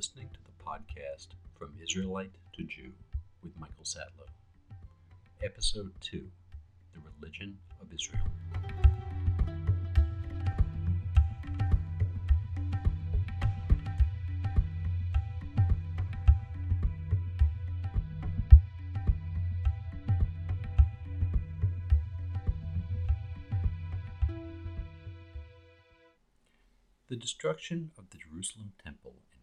listening to the podcast From Israelite to Jew with Michael Sadlow. Episode 2, The Religion of Israel. The destruction of the Jerusalem temple in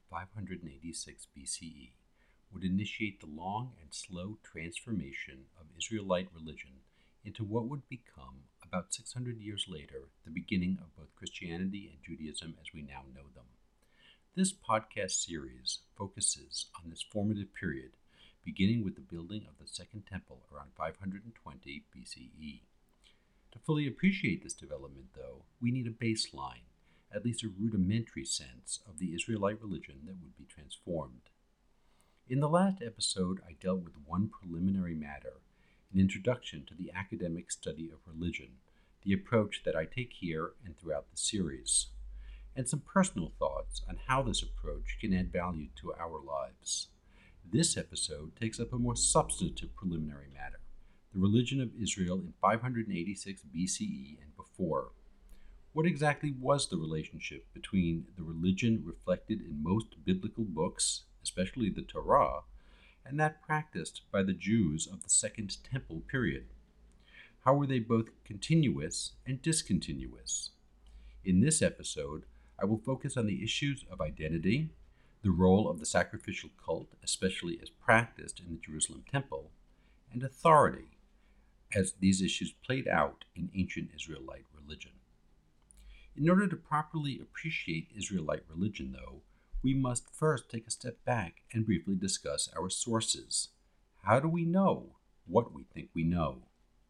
586 BCE would initiate the long and slow transformation of Israelite religion into what would become, about 600 years later, the beginning of both Christianity and Judaism as we now know them. This podcast series focuses on this formative period, beginning with the building of the Second Temple around 520 BCE. To fully appreciate this development, though, we need a baseline, at least a rudimentary sense of the Israelite religion that would be transformed. In the last episode, I dealt with one preliminary matter, an introduction to the academic study of religion, the approach that I take here and throughout the series, and some personal thoughts on how this approach can add value to our lives. This episode takes up a more substantive preliminary matter, the religion of Israel in 586 BCE and before. What exactly was the relationship between the religion reflected in most biblical books, especially the Torah, and that practiced by the Jews of the Second Temple period? How were they both continuous and discontinuous? In this episode, I will focus on the issues of identity, the role of the sacrificial cult, especially as practiced in the Jerusalem temple, and authority, as these issues played out in ancient Israelite religion. In order to properly appreciate Israelite religion, though, we must first take a step back and briefly discuss our sources. How do we know what we think we know?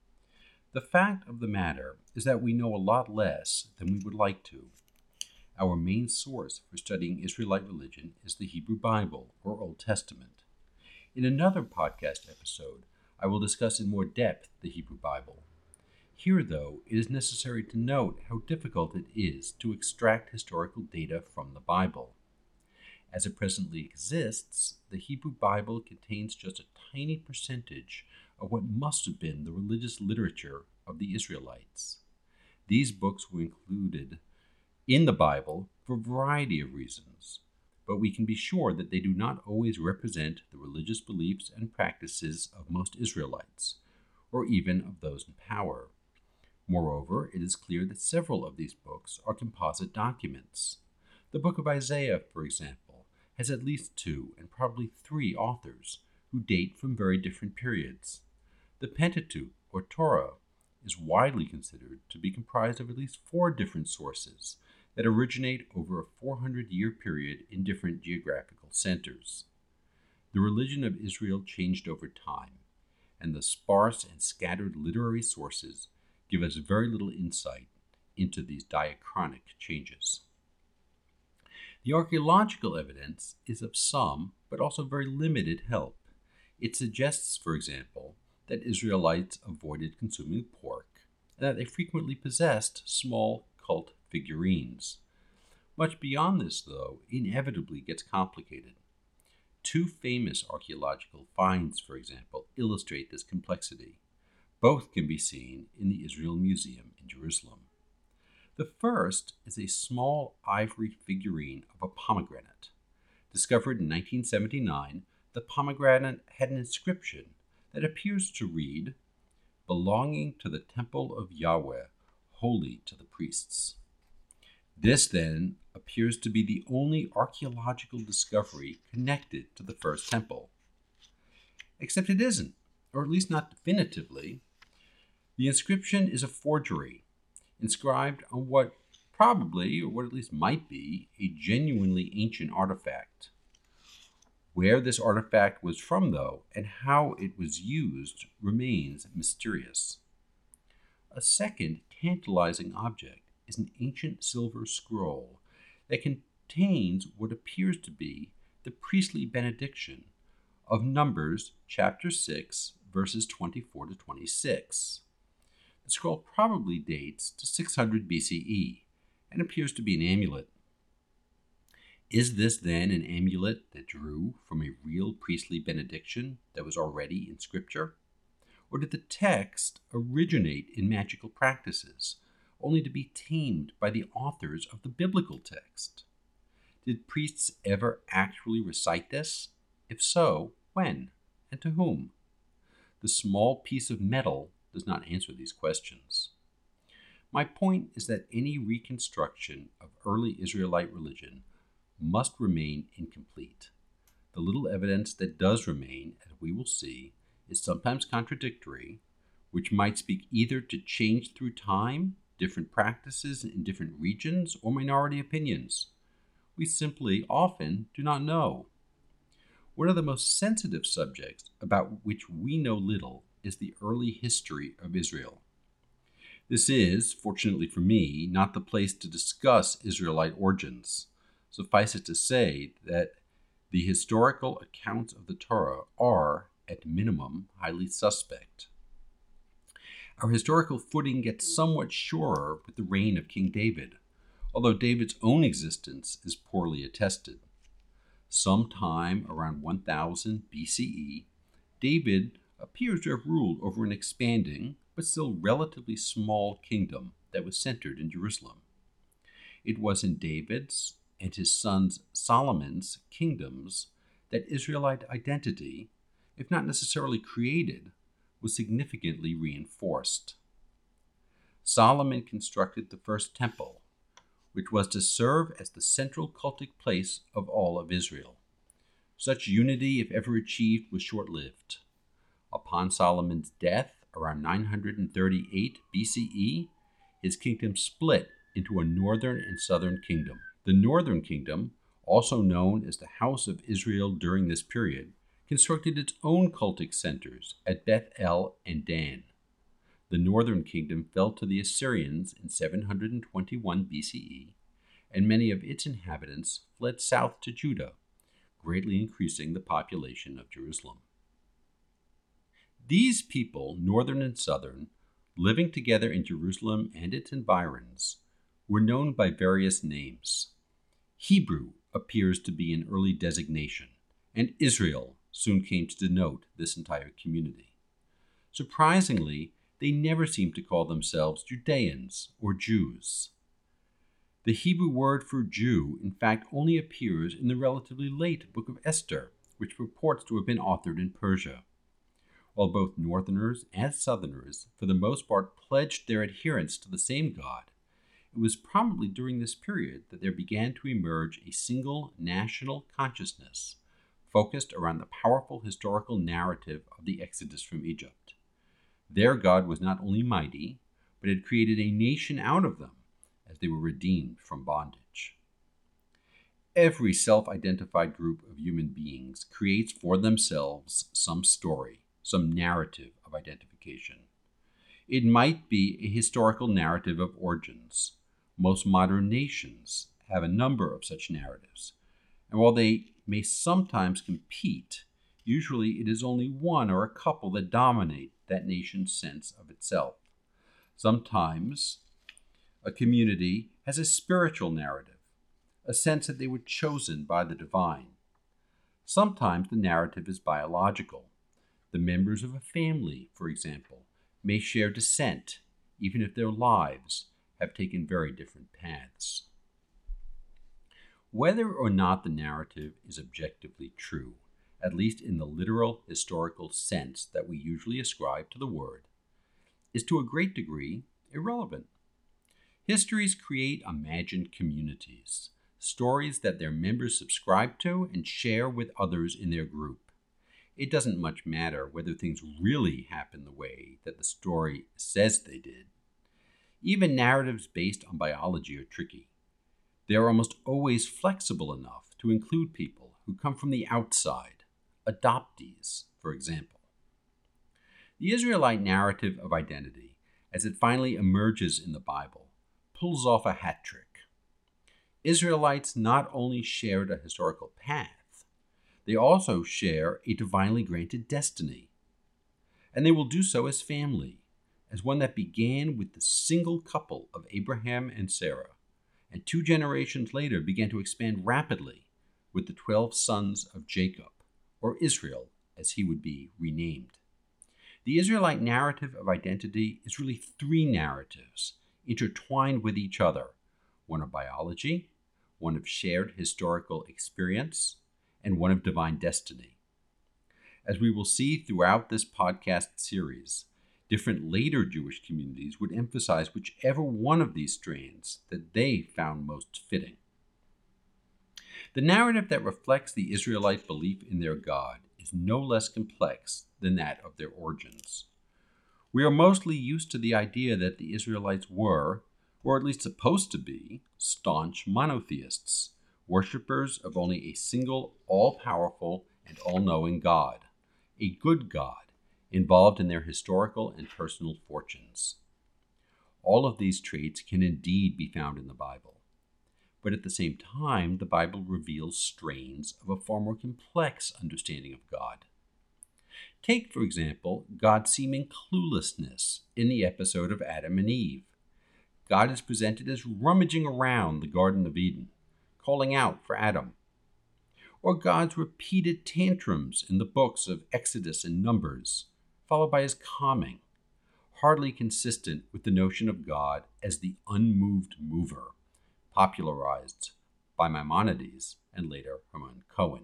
The fact of the matter is that we know a lot less than we would like to. Our main source for studying Israelite religion is the Hebrew Bible, or Old Testament. In another podcast episode, I will discuss in more depth the Hebrew Bible. Here, though, it is necessary to note how difficult it is to extract historical data from the Bible. As it presently exists, the Hebrew Bible contains just a tiny percentage of what must have been the religious literature of the Israelites. These books were included in the Bible for a variety of reasons, but we can be sure that they do not always represent the religious beliefs and practices of most Israelites, or even of those in power. Moreover, it is clear that several of these books are composite documents. The book of Isaiah, for example, has at least 2 and probably 3 authors who date from very different periods. The Pentateuch, or Torah, is widely considered to be comprised of at least 4 different sources that originate over a 400-year period in different geographical centers. The religion of Israel changed over time, and the sparse and scattered literary sources give us very little insight into these diachronic changes. The archaeological evidence is of some, but also very limited help. It suggests, for example, that Israelites avoided consuming pork, and that they frequently possessed small cult figurines. Much beyond this, though, inevitably gets complicated. 2 famous archaeological finds, for example, illustrate this complexity. Both can be seen in the Israel Museum in Jerusalem. The first is a small ivory figurine of a pomegranate. Discovered in 1979, the pomegranate had an inscription that appears to read, "Belonging to the temple of Yahweh, holy to the priests." This, then, appears to be the only archaeological discovery connected to the first temple. Except it isn't, or at least not definitively. The inscription is a forgery, inscribed on what probably, or what at least might be, a genuinely ancient artifact. Where this artifact was from, though, and how it was used remains mysterious. A second tantalizing object is an ancient silver scroll that contains what appears to be the priestly benediction of Numbers chapter 6, verses 24 to 26. The scroll probably dates to 600 BCE and appears to be an amulet. Is this then an amulet that drew from a real priestly benediction that was already in Scripture? Or did the text originate in magical practices, only to be tamed by the authors of the biblical text? Did priests ever actually recite this? If so, when and to whom? The small piece of metal does not answer these questions. My point is that any reconstruction of early Israelite religion must remain incomplete. The little evidence that does remain, as we will see, is sometimes contradictory, which might speak either to change through time, different practices in different regions, or minority opinions. We simply often do not know. One of the most sensitive subjects about which we know little is the early history of Israel. This is, fortunately for me, not the place to discuss Israelite origins. Suffice it to say that the historical accounts of the Torah are, at minimum, highly suspect. Our historical footing gets somewhat surer with the reign of King David, although David's own existence is poorly attested. Sometime around 1000 BCE, David appears to have ruled over an expanding, but still relatively small kingdom that was centered in Jerusalem. It was in David's and his son's Solomon's kingdoms that Israelite identity, if not necessarily created, was significantly reinforced. Solomon constructed the first temple, which was to serve as the central cultic place of all of Israel. Such unity, if ever achieved, was short-lived. Upon Solomon's death, around 938 BCE, his kingdom split into a northern and southern kingdom. The northern kingdom, also known as the House of Israel during this period, constructed its own cultic centers at Beth El and Dan. The northern kingdom fell to the Assyrians in 721 BCE, and many of its inhabitants fled south to Judah, greatly increasing the population of Jerusalem. These people, northern and southern, living together in Jerusalem and its environs, were known by various names. Hebrew appears to be an early designation, and Israel soon came to denote this entire community. Surprisingly, they never seem to call themselves Judeans or Jews. The Hebrew word for Jew, in fact, only appears in the relatively late Book of Esther, which purports to have been authored in Persia. While both Northerners and Southerners, for the most part, pledged their adherence to the same God, it was probably during this period that there began to emerge a single national consciousness focused around the powerful historical narrative of the Exodus from Egypt. Their God was not only mighty, but had created a nation out of them as they were redeemed from bondage. Every self-identified group of human beings creates for themselves some story, some narrative of identification. It might be a historical narrative of origins. Most modern nations have a number of such narratives, and while they may sometimes compete, usually it is only one or a couple that dominate that nation's sense of itself. Sometimes a community has a spiritual narrative, a sense that they were chosen by the divine. Sometimes the narrative is biological. The members of a family, for example, may share descent, even if their lives have taken very different paths. Whether or not the narrative is objectively true, at least in the literal historical sense that we usually ascribe to the word, is to a great degree irrelevant. Histories create imagined communities, stories that their members subscribe to and share with others in their group. It doesn't much matter whether things really happen the way that the story says they did. Even narratives based on biology are tricky. They are almost always flexible enough to include people who come from the outside, adoptees, for example. The Israelite narrative of identity, as it finally emerges in the Bible, pulls off a hat trick. Israelites not only shared a historical path, they also share a divinely granted destiny. And they will do so as family, as one that began with the single couple of Abraham and Sarah, and 2 generations later began to expand rapidly with the 12 sons of Jacob, or Israel as he would be renamed. The Israelite narrative of identity is really three narratives intertwined with each other, one of biology, one of shared historical experience, and one of divine destiny. As we will see throughout this podcast series, different later Jewish communities would emphasize whichever one of these strands that they found most fitting. The narrative that reflects the Israelite belief in their God is no less complex than that of their origins. We are mostly used to the idea that the Israelites were, or at least supposed to be, staunch monotheists, worshippers of only a single, all-powerful, and all-knowing God, a good God, involved in their historical and personal fortunes. All of these traits can indeed be found in the Bible. But at the same time, the Bible reveals strains of a far more complex understanding of God. Take, for example, God's seeming cluelessness in the episode of Adam and Eve. God is presented as rummaging around the Garden of Eden, calling out for Adam. Or God's repeated tantrums in the books of Exodus and Numbers, followed by his calming, hardly consistent with the notion of God as the unmoved mover, popularized by Maimonides and later Hermann Cohen.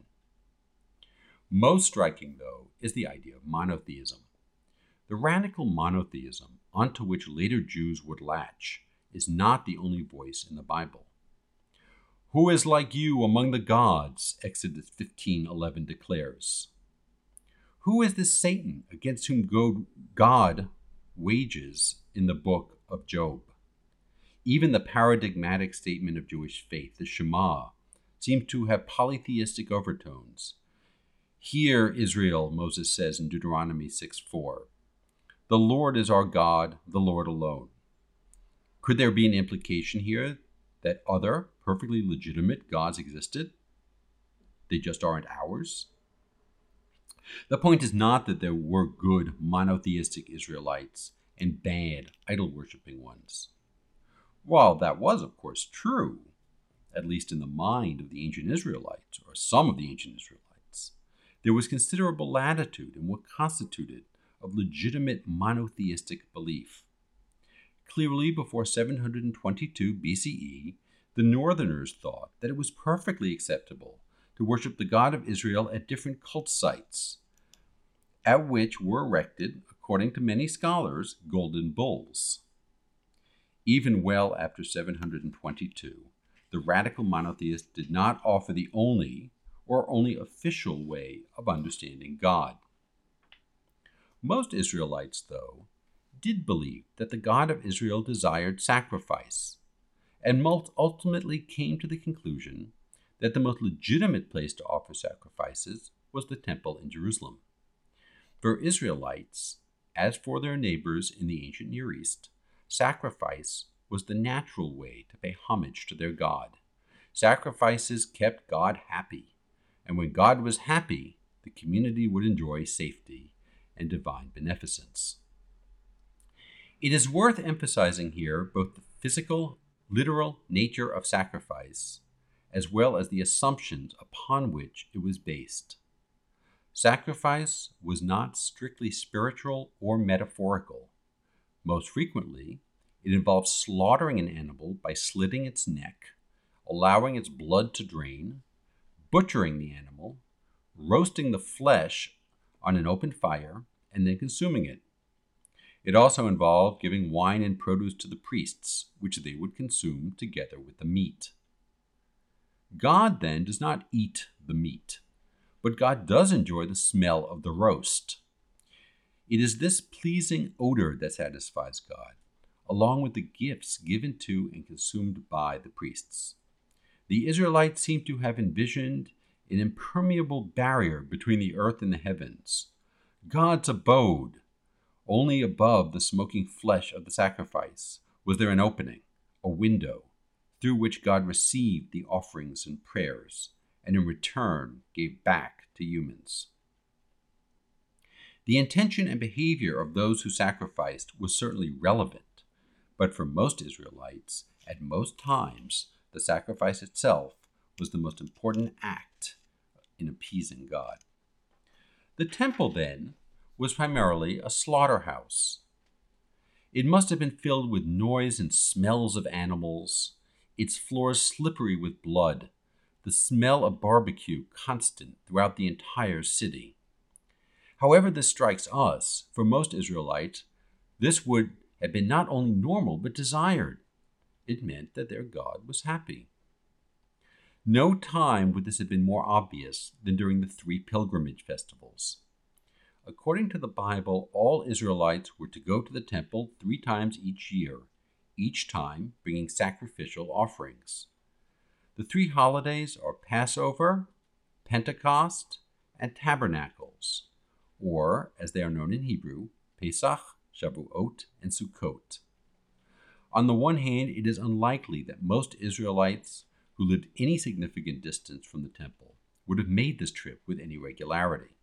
Most striking, though, is the idea of monotheism. The radical monotheism onto which later Jews would latch is not the only voice in the Bible. Who is like you among the gods? Exodus 15:11 declares. Who is this Satan against whom God wages in the book of Job? Even the paradigmatic statement of Jewish faith, the Shema, seems to have polytheistic overtones. Hear, Israel, Moses says in Deuteronomy 6:4. The Lord is our God, the Lord alone. Could there be an implication here that other, perfectly legitimate gods existed? They just aren't ours? The point is not that there were good monotheistic Israelites and bad idol-worshipping ones. While that was, of course, true, at least in the mind of the ancient Israelites, or some of the ancient Israelites, there was considerable latitude in what constituted of legitimate monotheistic belief. Clearly, before 722 BCE, the Northerners thought that it was perfectly acceptable to worship the God of Israel at different cult sites, at which were erected, according to many scholars, golden bulls. Even well after 722, the radical monotheists did not offer the only or only official way of understanding God. Most Israelites, though, did believe that the God of Israel desired sacrifice, and ultimately came to the conclusion that the most legitimate place to offer sacrifices was the temple in Jerusalem. For Israelites, as for their neighbors in the ancient Near East, sacrifice was the natural way to pay homage to their God. Sacrifices kept God happy, and when God was happy, the community would enjoy safety and divine beneficence. It is worth emphasizing here both the physical, literal nature of sacrifice, as well as the assumptions upon which it was based. Sacrifice was not strictly spiritual or metaphorical. Most frequently, it involved slaughtering an animal by slitting its neck, allowing its blood to drain, butchering the animal, roasting the flesh on an open fire, and then consuming it. It also involved giving wine and produce to the priests, which they would consume together with the meat. God, then, does not eat the meat, but God does enjoy the smell of the roast. It is this pleasing odor that satisfies God, along with the gifts given to and consumed by the priests. The Israelites seem to have envisioned an impermeable barrier between the earth and the heavens, God's abode. Only above the smoking flesh of the sacrifice was there an opening, a window, through which God received the offerings and prayers, and in return gave back to humans. The intention and behavior of those who sacrificed was certainly relevant, but for most Israelites, at most times, the sacrifice itself was the most important act in appeasing God. The temple, then, was primarily a slaughterhouse. It must have been filled with noise and smells of animals, its floors slippery with blood, the smell of barbecue constant throughout the entire city. However this strikes us, for most Israelites, this would have been not only normal but desired. It meant that their God was happy. No time would this have been more obvious than during the 3 pilgrimage festivals. According to the Bible, all Israelites were to go to the temple 3 times each year, each time bringing sacrificial offerings. The 3 holidays are Passover, Pentecost, and Tabernacles, or, as they are known in Hebrew, Pesach, Shavuot, and Sukkot. On the one hand, it is unlikely that most Israelites who lived any significant distance from the temple would have made this trip with any regularity.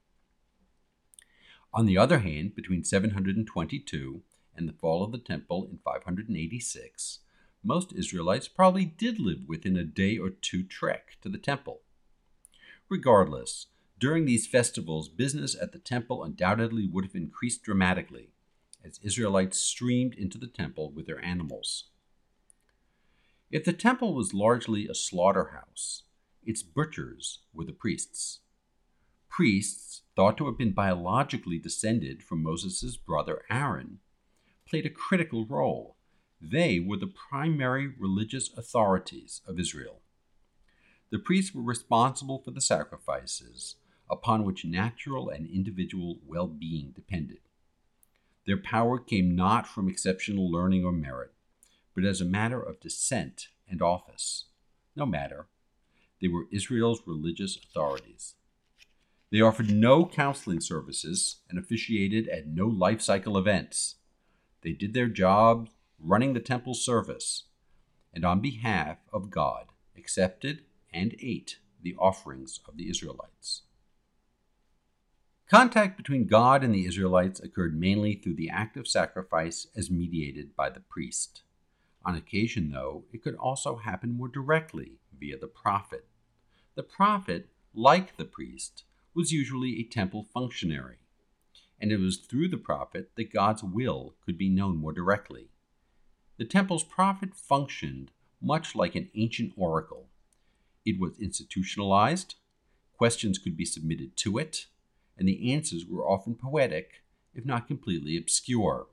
On the other hand, between 722 and the fall of the temple in 586, most Israelites probably did live within a day or 2 trek to the temple. Regardless, during these festivals, business at the temple undoubtedly would have increased dramatically, as Israelites streamed into the temple with their animals. If the temple was largely a slaughterhouse, its butchers were the priests. Priests, thought to have been biologically descended from Moses' brother Aaron, played a critical role. They were the primary religious authorities of Israel. The priests were responsible for the sacrifices upon which natural and individual well-being depended. Their power came not from exceptional learning or merit, but as a matter of descent and office. No matter. They were Israel's religious authorities. They offered no counseling services and officiated at no life cycle events. They did their job running the temple service, and on behalf of God accepted and ate the offerings of the Israelites. Contact between God and the Israelites occurred mainly through the act of sacrifice as mediated by the priest. On occasion, though, it could also happen more directly via the prophet. The prophet, like the priest, was usually a temple functionary, and it was through the prophet that God's will could be known more directly. The temple's prophet functioned much like an ancient oracle. It was institutionalized, questions could be submitted to it, and the answers were often poetic, if not completely obscure.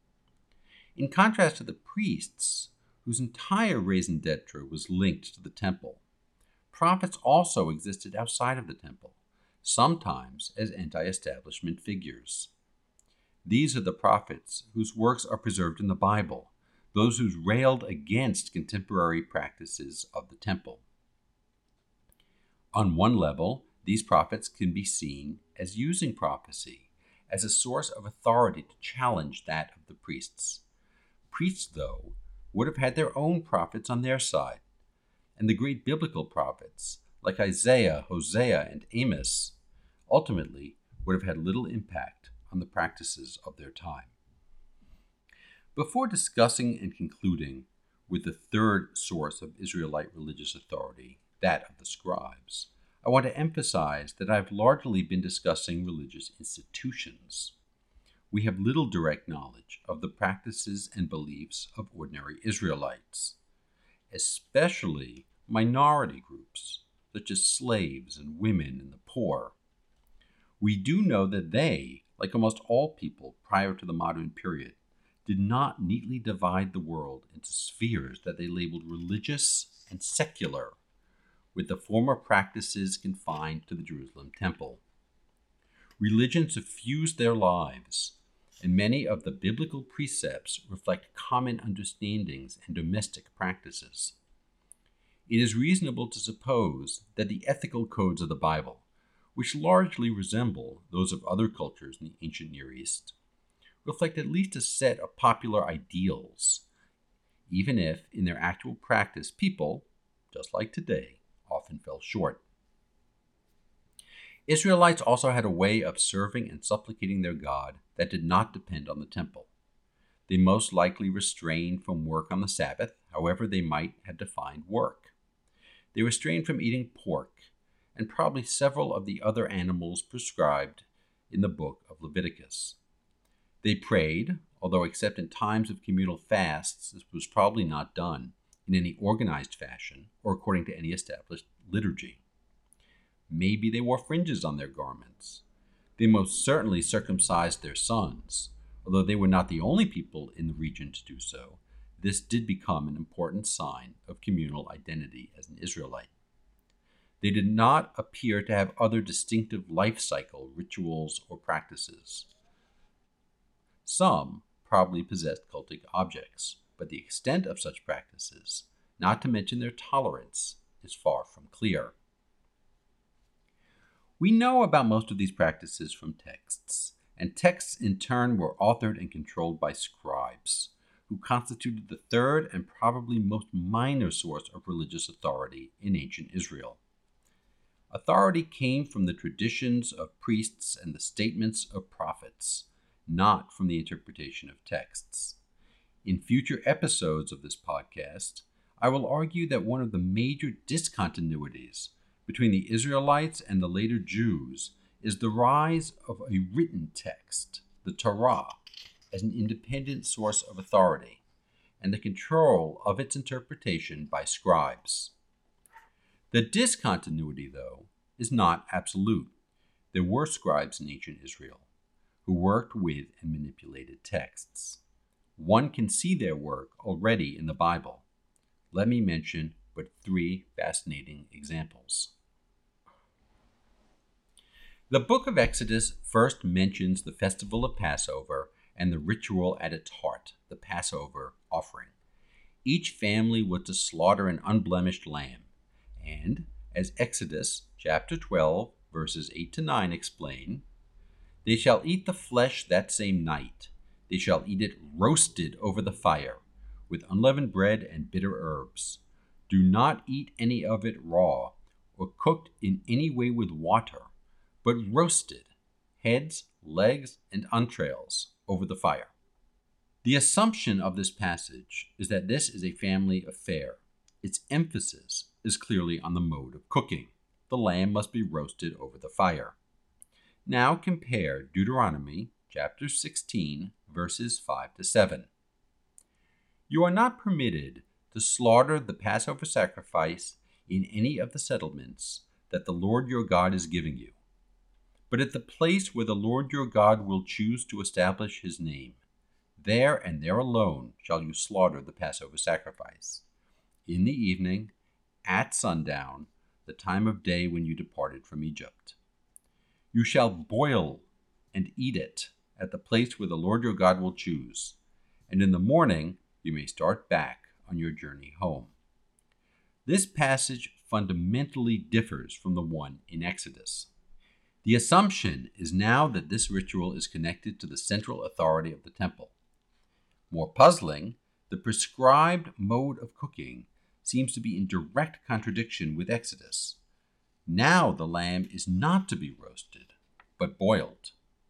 In contrast to the priests, whose entire raison d'etre was linked to the temple, prophets also existed outside of the temple, sometimes as anti-establishment figures. These are the prophets whose works are preserved in the Bible, those who railed against contemporary practices of the temple. On one level, these prophets can be seen as using prophecy as a source of authority to challenge that of the priests. Priests, though, would have had their own prophets on their side, and the great biblical prophets, like Isaiah, Hosea, and Amos, ultimately would have had little impact on the practices of their time. Before discussing and concluding with the third source of Israelite religious authority, that of the scribes, I want to emphasize that I've largely been discussing religious institutions. We have little direct knowledge of the practices and beliefs of ordinary Israelites, especially minority groups, such as slaves and women and the poor. We do know that they, like almost all people prior to the modern period, did not neatly divide the world into spheres that they labeled religious and secular, with the former practices confined to the Jerusalem temple. Religion suffused their lives, and many of the biblical precepts reflect common understandings and domestic practices. It is reasonable to suppose that the ethical codes of the Bible, which largely resemble those of other cultures in the ancient Near East, reflect at least a set of popular ideals, even if, in their actual practice, people, just like today, often fell short. Israelites also had a way of serving and supplicating their God that did not depend on the temple. They most likely restrained from work on the Sabbath, however they might have defined work. They restrained from eating pork, and probably several of the other animals prescribed in the book of Leviticus. They prayed, although except in times of communal fasts, this was probably not done in any organized fashion or according to any established liturgy. Maybe they wore fringes on their garments. They most certainly circumcised their sons. Although they were not the only people in the region to do so, this did become an important sign of communal identity as an Israelite. They did not appear to have other distinctive life cycle rituals or practices. Some probably possessed cultic objects, but the extent of such practices, not to mention their tolerance, is far from clear. We know about most of these practices from texts, and texts in turn were authored and controlled by scribes, who constituted the third and probably most minor source of religious authority in ancient Israel. Authority came from the traditions of priests and the statements of prophets, not from the interpretation of texts. In future episodes of this podcast, I will argue that one of the major discontinuities between the Israelites and the later Jews is the rise of a written text, the Torah, as an independent source of authority, and the control of its interpretation by scribes. The discontinuity, though, is not absolute. There were scribes in ancient Israel who worked with and manipulated texts. One can see their work already in the Bible. Let me mention but 3 fascinating examples. The book of Exodus first mentions the festival of Passover and the ritual at its heart, the Passover offering. Each family was to slaughter an unblemished lamb, and, as Exodus chapter 12, verses 8 to 9 explain, they shall eat the flesh that same night. They shall eat it roasted over the fire, with unleavened bread and bitter herbs. Do not eat any of it raw, or cooked in any way with water, but roasted, heads, legs, and entrails, over the fire. The assumption of this passage is that this is a family affair. Its emphasis is clearly on the mode of cooking. The lamb must be roasted over the fire. Now compare Deuteronomy chapter 16, verses 5 to 7. You are not permitted to slaughter the Passover sacrifice in any of the settlements that the Lord your God is giving you, but at the place where the Lord your God will choose to establish his name. There and there alone shall you slaughter the Passover sacrifice. In the evening, at sundown, the time of day when you departed from Egypt. You shall boil and eat it at the place where the Lord your God will choose, and in the morning you may start back on your journey home. This passage fundamentally differs from the one in Exodus. The assumption is now that this ritual is connected to the central authority of the temple. More puzzling, the prescribed mode of cooking seems to be in direct contradiction with Exodus. Now the lamb is not to be roasted, but boiled.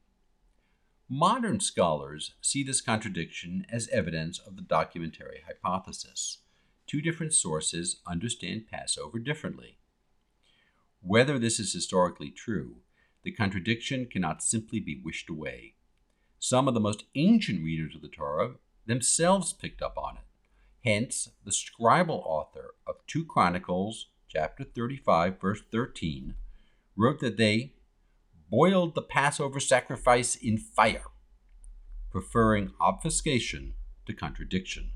Modern scholars see this contradiction as evidence of the documentary hypothesis. 2 different sources understand Passover differently. Whether this is historically true, the contradiction cannot simply be wished away. Some of the most ancient readers of the Torah themselves picked up on it. Hence, the scribal author of 2 Chronicles, chapter 35, verse 13, wrote that they boiled the Passover sacrifice in fire, preferring obfuscation to contradiction.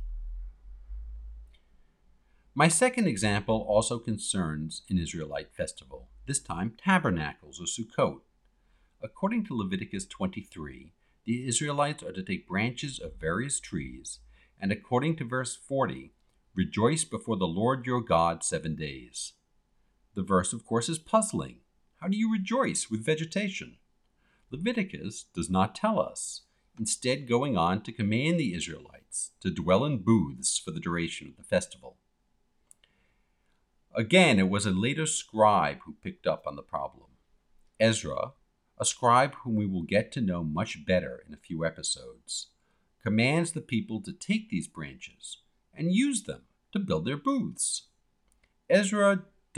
My second example also concerns an Israelite festival, this time tabernacles or Sukkot. According to Leviticus 23, the Israelites are to take branches of various trees, and according to verse 40, rejoice before the Lord your God 7 days. The verse, of course, is puzzling. How do you rejoice with vegetation? Leviticus does not tell us, instead going on to command the Israelites to dwell in booths for the duration of the festival. Again, it was a later scribe who picked up on the problem. Ezra, a scribe whom we will get to know much better in a few episodes, commands the people to take these branches and use them to build their booths. Ezra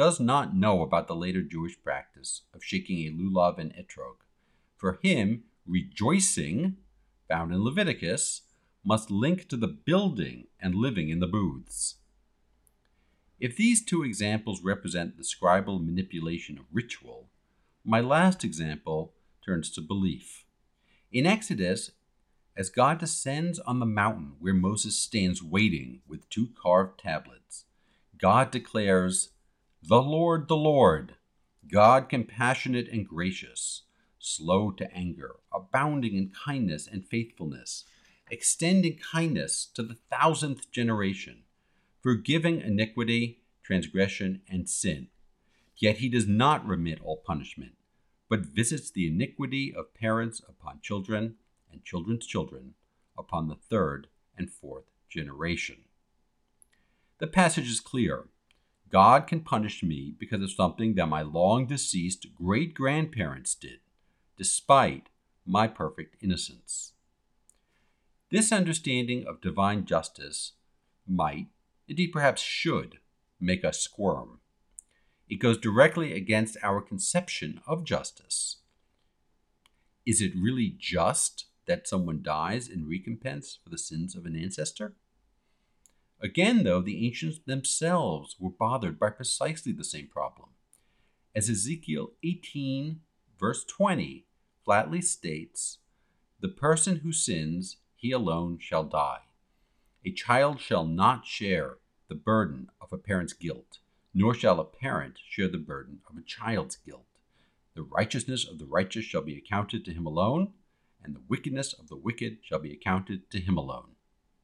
does not know about the later Jewish practice of shaking a lulav and etrog. For him, rejoicing, found in Leviticus, must link to the building and living in the booths. If these two examples represent the scribal manipulation of ritual, my last example turns to belief. In Exodus, as God descends on the mountain where Moses stands waiting with 2 carved tablets, God declares, the Lord, God compassionate and gracious, slow to anger, abounding in kindness and faithfulness, extending kindness to the 1,000th generation, forgiving iniquity, transgression, and sin. Yet he does not remit all punishment, but visits the iniquity of parents upon children and children's children upon the 3rd and 4th generation. The passage is clear. God can punish me because of something that my long-deceased great-grandparents did, despite my perfect innocence. This understanding of divine justice might, indeed perhaps should, make us squirm. It goes directly against our conception of justice. Is it really just that someone dies in recompense for the sins of an ancestor? Again, though, the ancients themselves were bothered by precisely the same problem. As Ezekiel 18, verse 20, flatly states, the person who sins, he alone shall die. A child shall not share the burden of a parent's guilt, nor shall a parent share the burden of a child's guilt. The righteousness of the righteous shall be accounted to him alone, and the wickedness of the wicked shall be accounted to him alone.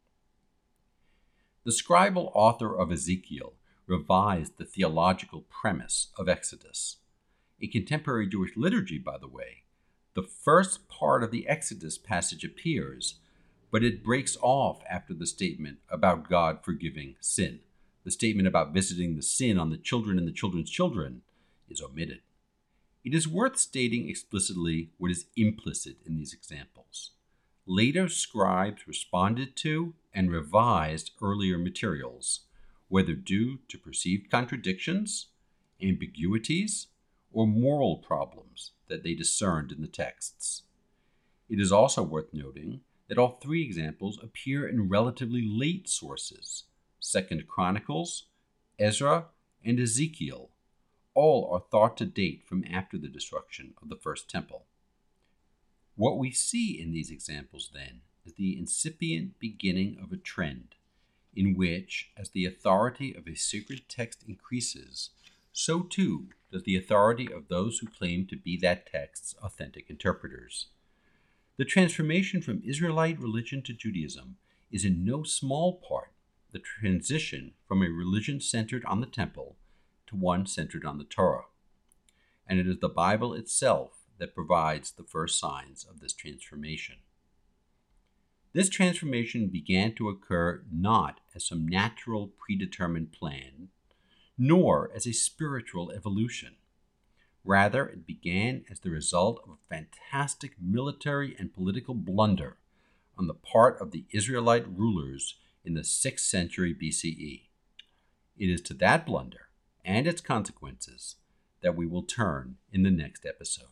The scribal author of Ezekiel revised the theological premise of Exodus. In contemporary Jewish liturgy, by the way, the first part of the Exodus passage appears, but it breaks off after the statement about God forgiving sin. The statement about visiting the sin on the children and the children's children is omitted. It is worth stating explicitly what is implicit in these examples. Later scribes responded to and revised earlier materials, whether due to perceived contradictions, ambiguities, or moral problems that they discerned in the texts. It is also worth noting that all 3 examples appear in relatively late sources, 2 Chronicles, Ezra, and Ezekiel. All are thought to date from after the destruction of the First Temple. What we see in these examples, then, is the incipient beginning of a trend in which, as the authority of a sacred text increases, so too does the authority of those who claim to be that text's authentic interpreters. The transformation from Israelite religion to Judaism is in no small part the transition from a religion centered on the temple to one centered on the Torah. And it is the Bible itself that provides the first signs of this transformation. This transformation began to occur not as some natural predetermined plan, nor as a spiritual evolution. Rather, it began as the result of a fantastic military and political blunder on the part of the Israelite rulers in the 6th century BCE. It is to that blunder and its consequences that we will turn in the next episode.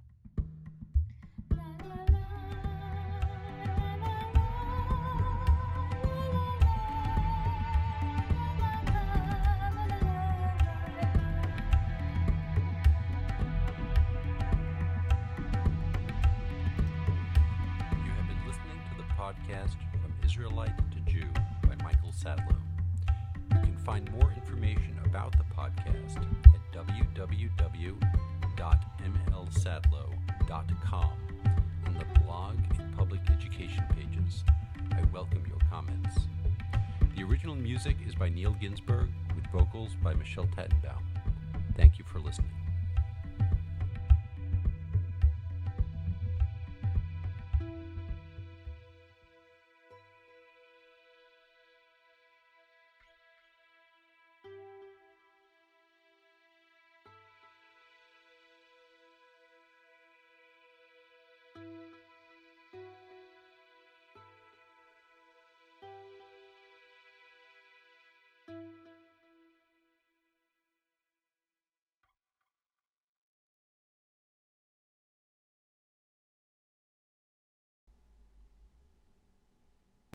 Podcast From Israelite to Jew by Michael Sadlow. You can find more information about the podcast at www.mlsadlow.com on the blog and public education pages. I welcome your comments. The original music is by Neil Ginsberg with vocals by Michelle Tattenbaum. Thank you for listening.